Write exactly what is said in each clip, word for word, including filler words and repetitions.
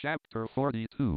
Chapter forty-two.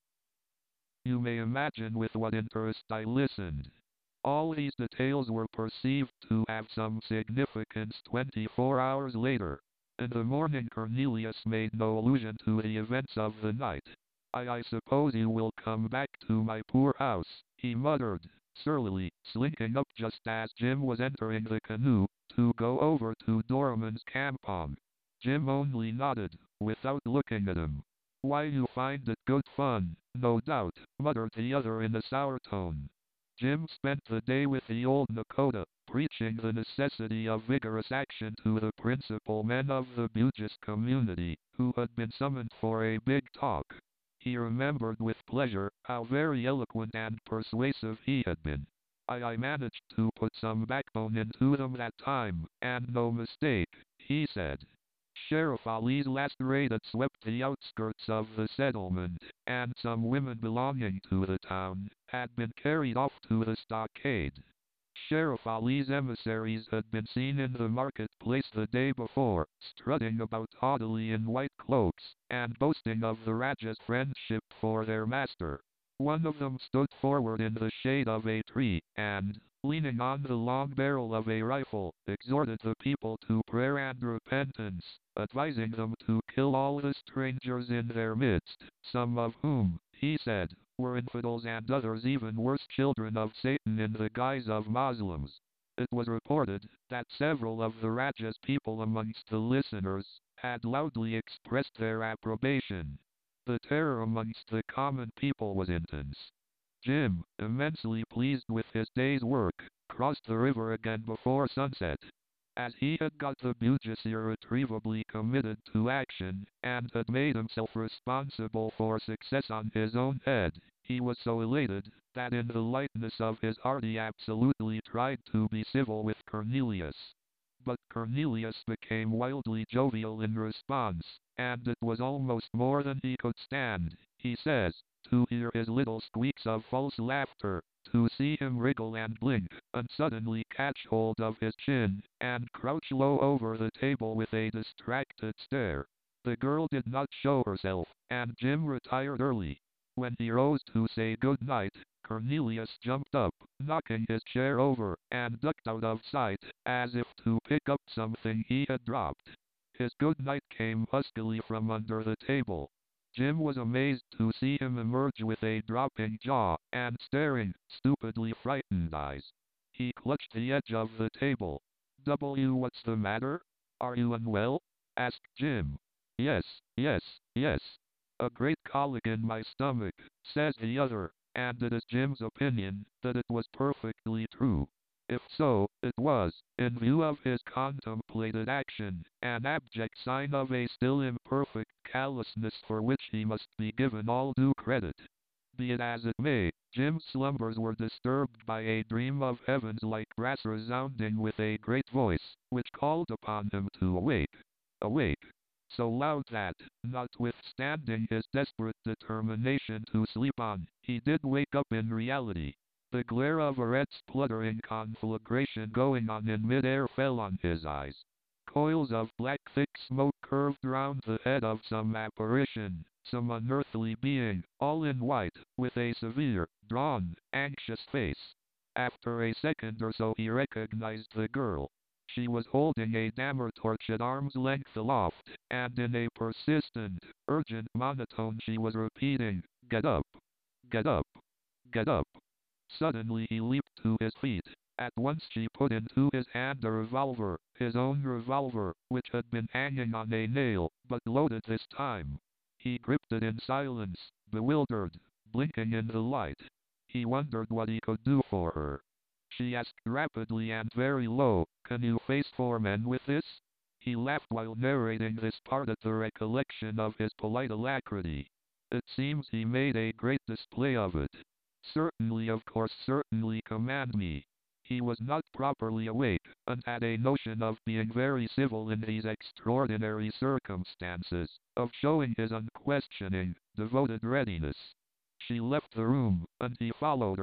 You may imagine with what interest I listened. All these details were perceived to have some significance twenty-four hours later. In the morning Cornelius made no allusion to the events of the night. I, I suppose you will come back to my poor house, he muttered, surlily, slinking up just as Jim was entering the canoe, to go over to Doraemond's campong. Jim only nodded, without looking at him. Why, you find it good fun, no doubt, muttered the other in a sour tone. Jim spent the day with the old Nakota, preaching the necessity of vigorous action to the principal men of the Bugis community, who had been summoned for a big talk. He remembered with pleasure how very eloquent and persuasive he had been. I, I managed to put some backbone into them that time, and no mistake, he said. Sheriff Ali's last raid had swept the outskirts of the settlement, and some women belonging to the town had been carried off to the stockade. Sheriff Ali's emissaries had been seen in the marketplace the day before, strutting about haughtily in white cloaks, and boasting of the Rajah's friendship for their master. One of them stood forward in the shade of a tree, and, leaning on the long barrel of a rifle, exhorted the people to prayer and repentance, advising them to kill all the strangers in their midst, some of whom, he said, were infidels and others even worse, children of Satan in the guise of Muslims. It was reported that several of the Rajah's people amongst the listeners had loudly expressed their approbation. The terror amongst the common people was intense. Jim, immensely pleased with his day's work, crossed the river again before sunset. As he had got the Bugis irretrievably committed to action, and had made himself responsible for success on his own head, he was so elated, that in the lightness of his heart he absolutely tried to be civil with Cornelius. But Cornelius became wildly jovial in response, and it was almost more than he could stand, he says, to hear his little squeaks of false laughter, to see him wriggle and blink, and suddenly catch hold of his chin, and crouch low over the table with a distracted stare. The girl did not show herself, and Jim retired early. When he rose to say good night, Cornelius jumped up, knocking his chair over, and ducked out of sight, as if to pick up something he had dropped. His good night came huskily from under the table. Jim was amazed to see him emerge with a dropping jaw, and staring, stupidly frightened eyes. He clutched the edge of the table. W, what's the matter? Are you unwell? Asked Jim. Yes, yes, yes. A great colic in my stomach, says the other, and it is Jim's opinion that it was perfectly true. If so, it was, in view of his contemplated action, an abject sign of a still imperfect callousness for which he must be given all due credit. Be it as it may, Jim's slumbers were disturbed by a dream of heavens like brass resounding with a great voice, which called upon him to awake. Awake. So loud that, notwithstanding his desperate determination to sleep on, he did wake up in reality. The glare of a red spluttering conflagration going on in mid-air fell on his eyes. Coils of black thick smoke curved round the head of some apparition, some unearthly being, all in white, with a severe, drawn, anxious face. After a second or so he recognized the girl. She was holding a dammer torch at arm's length aloft, and in a persistent, urgent monotone she was repeating, "Get up! Get up! Get up!" Suddenly he leaped to his feet. At once she put into his hand a revolver, his own revolver, which had been hanging on a nail, but loaded this time. He gripped it in silence, bewildered, blinking in the light. He wondered what he could do for her. She asked rapidly and very low, "Can you face four men with this?" He laughed while narrating this part at the recollection of his polite alacrity. It seems he made a great display of it. Certainly, of course, certainly, command me. He was not properly awake, and had a notion of being very civil in these extraordinary circumstances, of showing his unquestioning, devoted readiness. She left the room, and he followed her.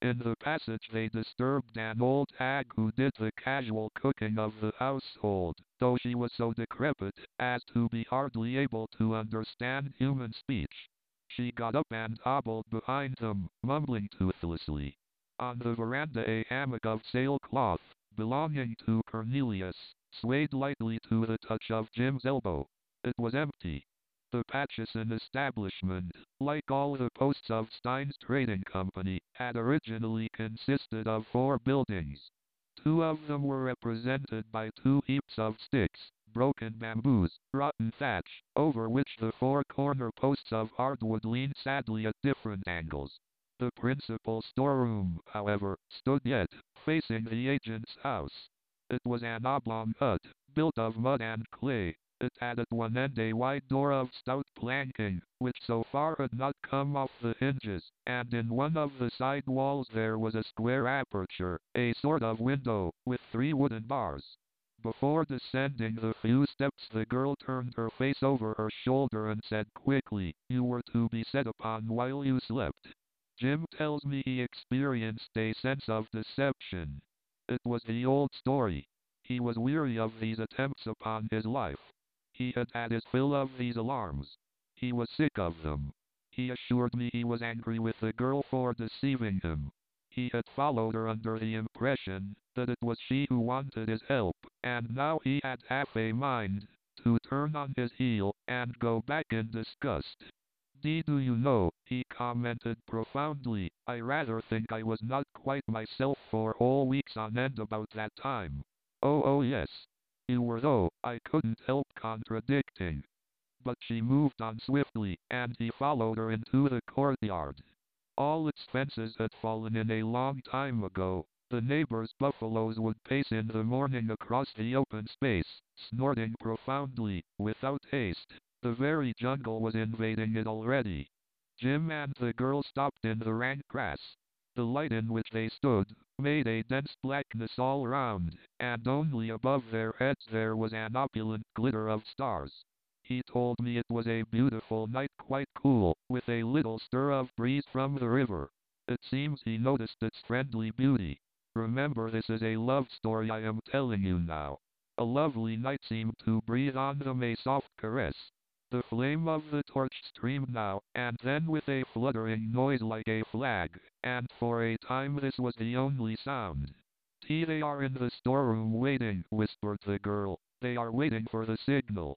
In the passage they disturbed an old hag who did the casual cooking of the household, though she was so decrepit as to be hardly able to understand human speech. She got up and hobbled behind them, mumbling toothlessly. On the veranda a hammock of sailcloth, belonging to Cornelius, swayed lightly to the touch of Jim's elbow. It was empty. The Patchison establishment, like all the posts of Stein's Trading Company, had originally consisted of four buildings. Two of them were represented by two heaps of sticks, broken bamboos, rotten thatch, over which the four corner posts of hardwood leaned sadly at different angles. The principal storeroom, however, stood yet, facing the agent's house. It was an oblong hut, built of mud and clay. It had at one end a wide door of stout planking, which so far had not come off the hinges, and in one of the side walls there was a square aperture, a sort of window, with three wooden bars. Before descending the few steps the girl turned her face over her shoulder and said quickly, "You were to be set upon while you slept." Jim tells me he experienced a sense of deception. It was the old story. He was weary of these attempts upon his life. He had had his fill of these alarms. He was sick of them. He assured me he was angry with the girl for deceiving him. He had followed her under the impression that it was she who wanted his help, and now he had half a mind to turn on his heel and go back in disgust. "Dee, do you know," he commented profoundly, "I rather think I was not quite myself for whole weeks on end about that time." "Oh, oh yes. You were, though," I couldn't help contradicting. But she moved on swiftly, and he followed her into the courtyard. All its fences had fallen in a long time ago. The neighbors' buffaloes would pace in the morning across the open space, snorting profoundly, without haste. The very jungle was invading it already. Jim and the girl stopped in the rank grass. The light in which they stood made a dense blackness all round, and only above their heads there was an opulent glitter of stars. He told me it was a beautiful night, quite cool, with a little stir of breeze from the river. It seems he noticed its friendly beauty. Remember, this is a love story I am telling you now. A lovely night seemed to breathe on them a soft caress. The flame of the torch streamed now and then with a fluttering noise like a flag, and for a time this was the only sound. "T, they are in the storeroom waiting," whispered the girl. "They are waiting for the signal."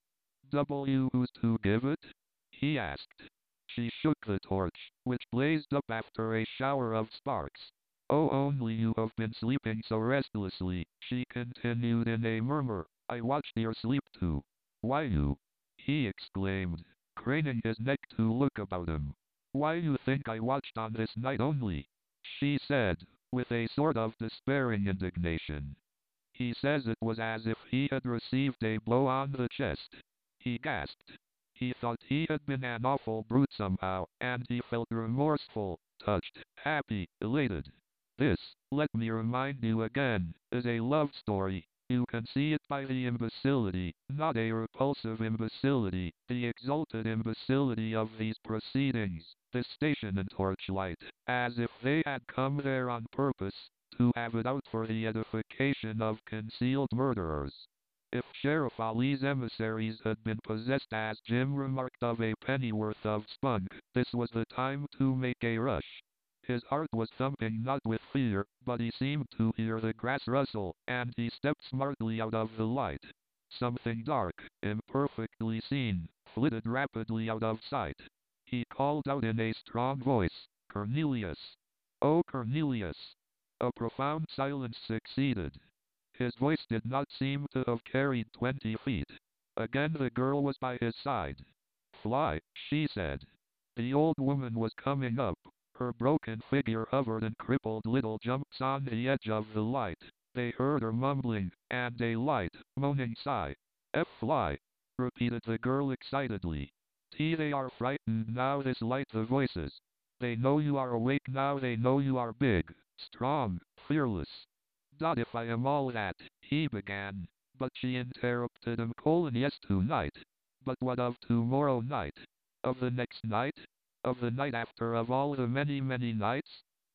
"W, who's to give it?" he asked. She shook the torch, which blazed up after a shower of sparks. "Oh, only you have been sleeping so restlessly," she continued in a murmur. "I watched your sleep too." "Why you?" he exclaimed, craning his neck to look about him. "Why you think I watched on this night only?" she said, with a sort of despairing indignation. He says it was as if he had received a blow on the chest. He gasped. He thought he had been an awful brute somehow, and he felt remorseful, touched, happy, elated. This, let me remind you again, is a love story. You can see it by the imbecility, not a repulsive imbecility, the exalted imbecility of these proceedings, this station and torchlight, as if they had come there on purpose, to have it out for the edification of concealed murderers. If Sheriff Ali's emissaries had been possessed, as Jim remarked, of a pennyworth of spunk, this was the time to make a rush. His heart was thumping not with fear, but he seemed to hear the grass rustle, and he stepped smartly out of the light. Something dark, imperfectly seen, flitted rapidly out of sight. He called out in a strong voice, "Cornelius! Oh, Cornelius!" A profound silence succeeded. His voice did not seem to have carried twenty feet. Again the girl was by his side. "Fly," she said. The old woman was coming up. Her broken figure hovered in crippled little jumps on the edge of the light. They heard her mumbling, and a light, moaning sigh. "F fly," repeated the girl excitedly. "T, they are frightened now, this light the voices. They know you are awake now, they know you are big, strong, fearless." "Dot, if I am all that," he began, but she interrupted him. "Colon, yes, tonight. But what of tomorrow night? Of the next night? Of the night after, of all the many, many nights?"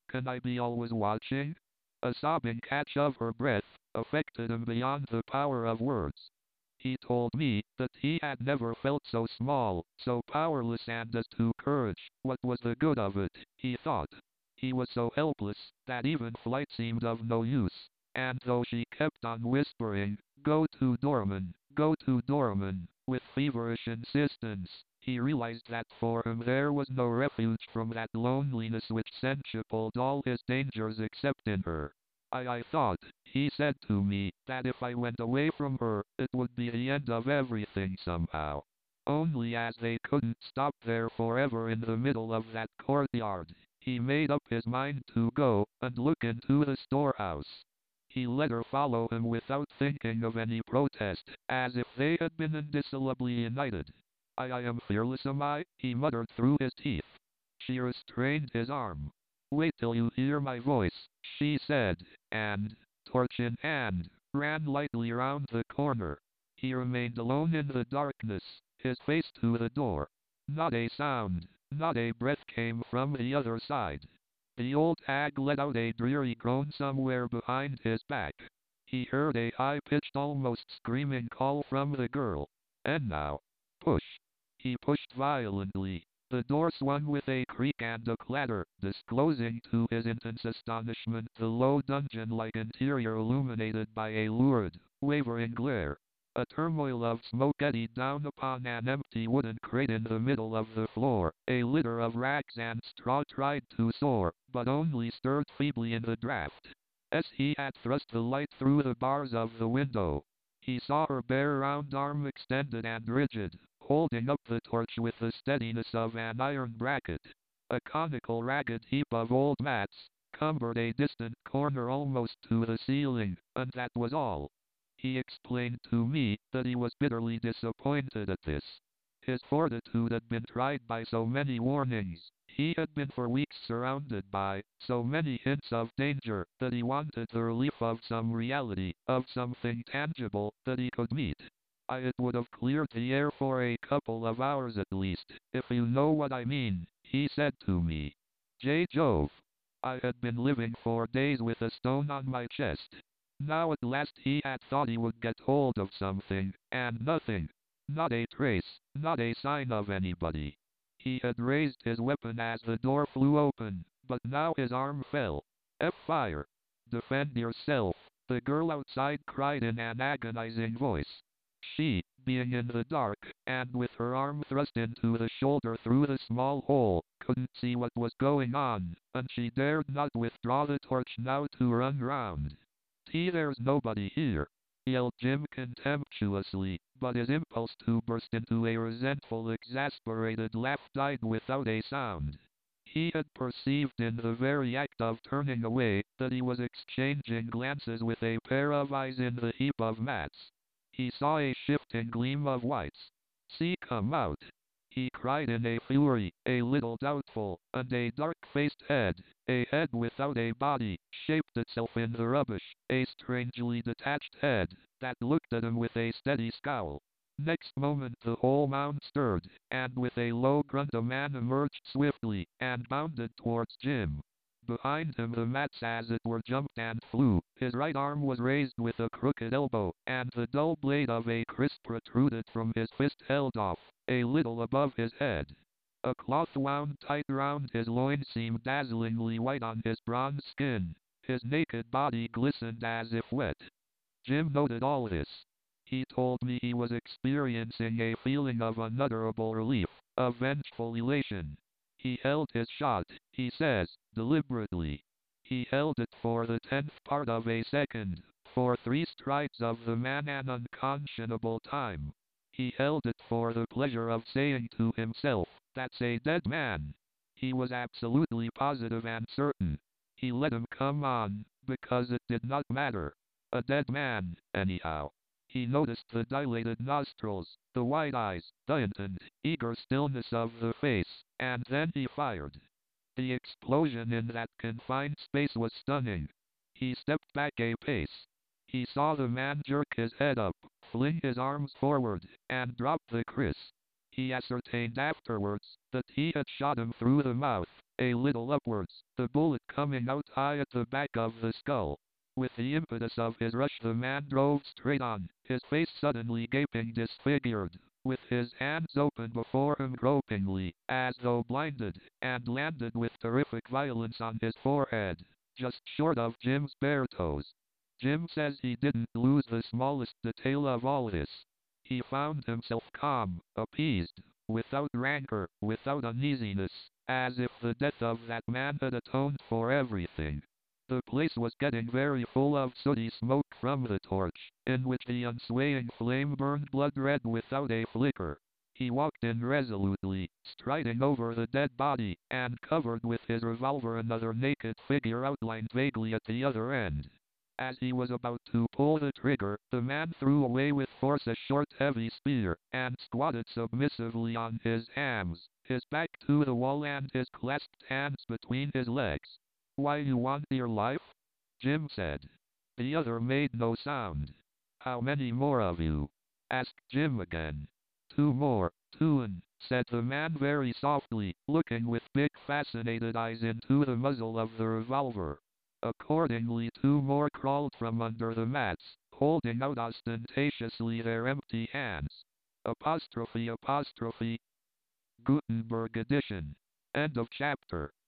Can I be always watching? A sobbing catch of her breath affected him beyond the power of words. He told me that he had never felt so small, so powerless and as to courage. What was the good of it, he thought. He was so helpless that even flight seemed of no use. And though she kept on whispering, "Go to Dorman, go to Dorman," with feverish insistence, he realized that for him there was no refuge from that loneliness which centupled all his dangers except in her. I, I thought, he said to me, that if I went away from her, it would be the end of everything somehow. Only as they couldn't stop there forever in the middle of that courtyard, he made up his mind to go and look into the storehouse. He let her follow him without thinking of any protest, as if they had been indissolubly united. I, I am fearless, am I? He muttered through his teeth. She restrained his arm. Wait till you hear my voice, she said, and, torch in hand, ran lightly round the corner. He remained alone in the darkness, his face to the door. Not a sound, not a breath came from the other side. The old hag let out a dreary groan somewhere behind his back. He heard a high-pitched, almost screaming call from the girl. And now, push. He pushed violently. The door swung with a creak and a clatter, disclosing to his intense astonishment the low dungeon-like interior illuminated by a lurid, wavering glare. A turmoil of smoke eddied down upon an empty wooden crate in the middle of the floor. A litter of rags and straw tried to soar, but only stirred feebly in the draught. As he had thrust the light through the bars of the window, he saw her bare round arm extended and rigid, holding up the torch with the steadiness of an iron bracket. A conical ragged heap of old mats cumbered a distant corner almost to the ceiling, and that was all. He explained to me that he was bitterly disappointed at this. His fortitude had been tried by so many warnings. He had been for weeks surrounded by so many hints of danger that he wanted the relief of some reality, of something tangible that he could meet. I, it would have cleared the air for a couple of hours at least, if you know what I mean, he said to me. J. Jove. I had been living for days with a stone on my chest. Now at last he had thought he would get hold of something, and nothing. Not a trace, not a sign of anybody. He had raised his weapon as the door flew open, but now his arm fell. F fire. Defend yourself, the girl outside cried in an agonizing voice. She, being in the dark, and with her arm thrust into the shoulder through the small hole, couldn't see what was going on, and she dared not withdraw the torch now to run round. T, there's nobody here, yelled Jim contemptuously, but his impulse to burst into a resentful, exasperated laugh died without a sound. He had perceived in the very act of turning away that he was exchanging glances with a pair of eyes in the heap of mats. He saw a shifting gleam of whites. See, come out, he cried in a fury, a little doubtful, and a dark-faced head, a head without a body, shaped itself in the rubbish, a strangely detached head, that looked at him with a steady scowl. Next moment the whole mound stirred, and with a low grunt a man emerged swiftly, and bounded towards Jim. Behind him the mats as it were jumped and flew. His right arm was raised with a crooked elbow, and the dull blade of a kris protruded from his fist held off, a little above his head. A cloth wound tight round his loin seemed dazzlingly white on his bronze skin. His naked body glistened as if wet. Jim noted all this. He told me he was experiencing a feeling of unutterable relief, of vengeful elation. He held his shot, he says, deliberately. He held it for the tenth part of a second, for three strides of the man an unconscionable time. He held it for the pleasure of saying to himself, that's a dead man. He was absolutely positive and certain. He let him come on, because it did not matter. A dead man, anyhow. He noticed the dilated nostrils, the wide eyes, the intent, eager stillness of the face, and then he fired. The explosion in that confined space was stunning. He stepped back a pace. He saw the man jerk his head up, fling his arms forward, and drop the kris. He ascertained afterwards that he had shot him through the mouth, a little upwards, the bullet coming out high at the back of the skull. With the impetus of his rush, the man drove straight on, his face suddenly gaping disfigured, with his hands open before him gropingly, as though blinded, and landed with terrific violence on his forehead, just short of Jim's bare toes. Jim says he didn't lose the smallest detail of all this. He found himself calm, appeased, without rancor, without uneasiness, as if the death of that man had atoned for everything. The place was getting very full of sooty smoke from the torch, in which the unswaying flame burned blood red without a flicker. He walked in resolutely, striding over the dead body, and covered with his revolver another naked figure outlined vaguely at the other end. As he was about to pull the trigger, the man threw away with force a short heavy spear, and squatted submissively on his hams, his back to the wall and his clasped hands between his legs. "Why, you want your life?" Jim said. The other made no sound. "How many more of you?" asked Jim again. "Two more, Too'n," said the man very softly, looking with big fascinated eyes into the muzzle of the revolver. Accordingly two more crawled from under the mats, holding out ostentatiously their empty hands. Apostrophe apostrophe. Gutenberg edition. End of chapter.